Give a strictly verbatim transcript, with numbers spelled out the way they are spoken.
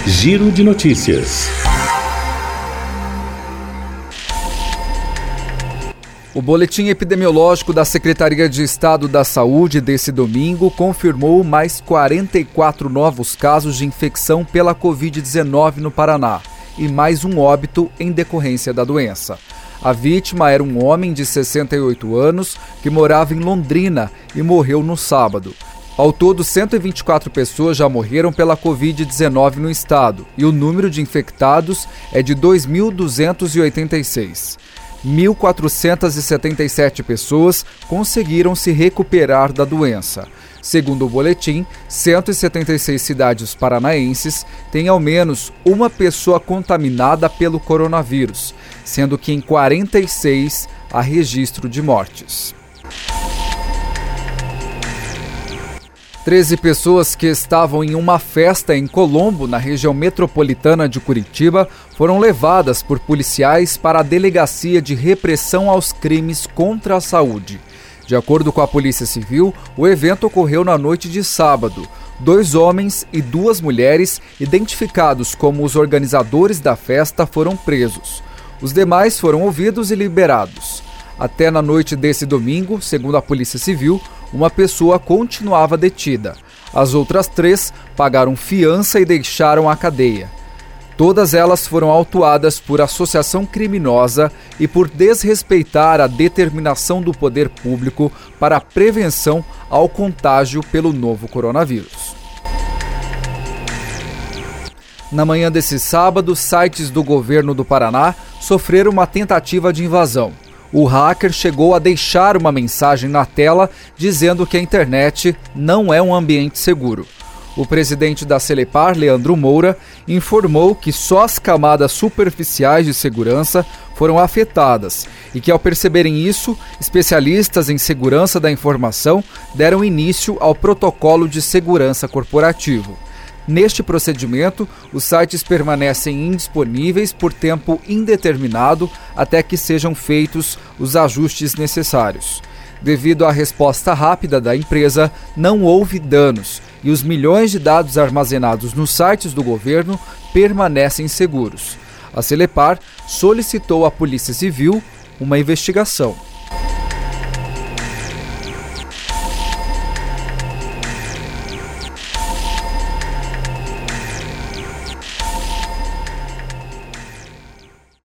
Giro de Notícias. O boletim epidemiológico da Secretaria de Estado da Saúde desse domingo confirmou mais quarenta e quatro novos casos de infecção pela covid dezenove no Paraná e mais um óbito em decorrência da doença. A vítima era um homem de sessenta e oito anos que morava em Londrina e morreu no sábado. Ao todo, cento e vinte e quatro pessoas já morreram pela covid dezenove no estado e o número de infectados é de dois mil duzentos e oitenta e seis. mil quatrocentas e setenta e sete pessoas conseguiram se recuperar da doença. Segundo o boletim, cento e setenta e seis cidades paranaenses têm ao menos uma pessoa contaminada pelo coronavírus, sendo que em quarenta e seis há registro de mortes. treze pessoas que estavam em uma festa em Colombo, na região metropolitana de Curitiba, foram levadas por policiais para a Delegacia de Repressão aos Crimes contra a Saúde. De acordo com a Polícia Civil, o evento ocorreu na noite de sábado. Dois homens e duas mulheres, identificados como os organizadores da festa, foram presos. Os demais foram ouvidos e liberados. Até na noite desse domingo, segundo a Polícia Civil, uma pessoa continuava detida. As outras três pagaram fiança e deixaram a cadeia. Todas elas foram autuadas por associação criminosa e por desrespeitar a determinação do poder público para a prevenção ao contágio pelo novo coronavírus. Na manhã desse sábado, sites do governo do Paraná sofreram uma tentativa de invasão. O hacker chegou a deixar uma mensagem na tela dizendo que a internet não é um ambiente seguro. O presidente da Celepar, Leandro Moura, informou que só as camadas superficiais de segurança foram afetadas e que, ao perceberem isso, especialistas em segurança da informação deram início ao protocolo de segurança corporativo. Neste procedimento, os sites permanecem indisponíveis por tempo indeterminado até que sejam feitos os ajustes necessários. Devido à resposta rápida da empresa, não houve danos e os milhões de dados armazenados nos sites do governo permanecem seguros. A Celepar solicitou à Polícia Civil uma investigação.